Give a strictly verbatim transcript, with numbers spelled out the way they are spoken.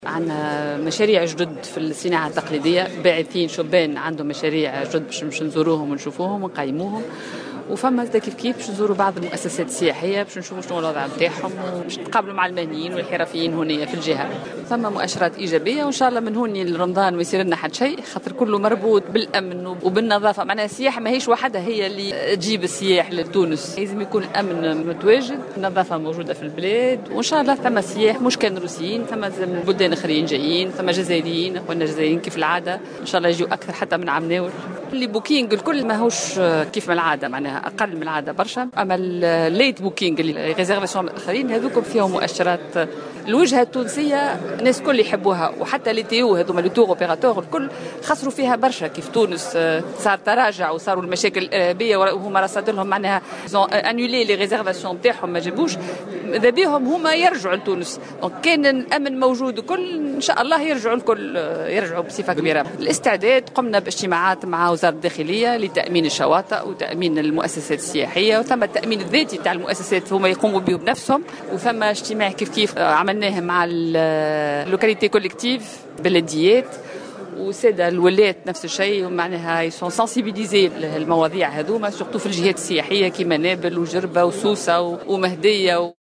عندنا مشاريع جدد في الصناعة التقليدية، باعثين شبان عندهم مشاريع جدد باش باش نزوروهم ونشوفوهم ونقيموهم. وفما كيف كيف باش نزوروا بعض المؤسسات السياحيه باش نشوفوا شنو الوضع نتاعهم وباش نتقابلوا مع المهنيين والحرفيين هنا في الجهه. فما مؤشرات ايجابيه وان شاء الله من هوني لرمضان ما يصير لنا حد شيء، خاطر كله مربوط بالامن وبالنظافه. معناها السياحه ماهيش وحدها هي اللي تجيب السياح لتونس، لازم يكون الامن متواجد، النظافه موجوده في البلاد، وان شاء الله ثم سياح مش كان روسيين، ثم بلدان اخرين جايين، ثم جزائريين، اخواننا الجزائريين كيف العاده ان شاء الله يجيو اكثر حتى من عمناور. اللي بوكينج الكل ماهوش كيف ما العاده، معناها اقل من العاده برشا. اما الليت بوكينج اللي ريزيرفاسيون الاخرين هذوكم فيهم مؤشرات. الوجهه التونسيه الناس كل يحبوها، وحتى لي تيو هذوما لي تور اوبيراتور الكل خسروا فيها برشا. كيف تونس صار تراجع وصاروا المشاكل الارهابيه وهما رصد لهم معناها انولي لي ريزيرفاسيون تاعهم ما جابوش، اذا بهم هما يرجعوا لتونس. كان الامن موجود وكل ان شاء الله يرجعوا الكل يرجعوا بصفه كبيره. الاستعداد قمنا باجتماعات مع وزاره الداخليه لتامين الشواطئ وتامين المؤسسات السياحيه، وثم التامين الذاتي تاع المؤسسات هما يقوموا به بنفسهم. وثم اجتماع كيف كيف عملناه مع اللوكاليتي كوليكتيف بلديات وسادة الولايات نفس الشيء، معناها يسون سنسيبيليزي المواضيع هذوما سورتو في الجهات السياحيه كيما نابل وجربه وسوسه ومهديه.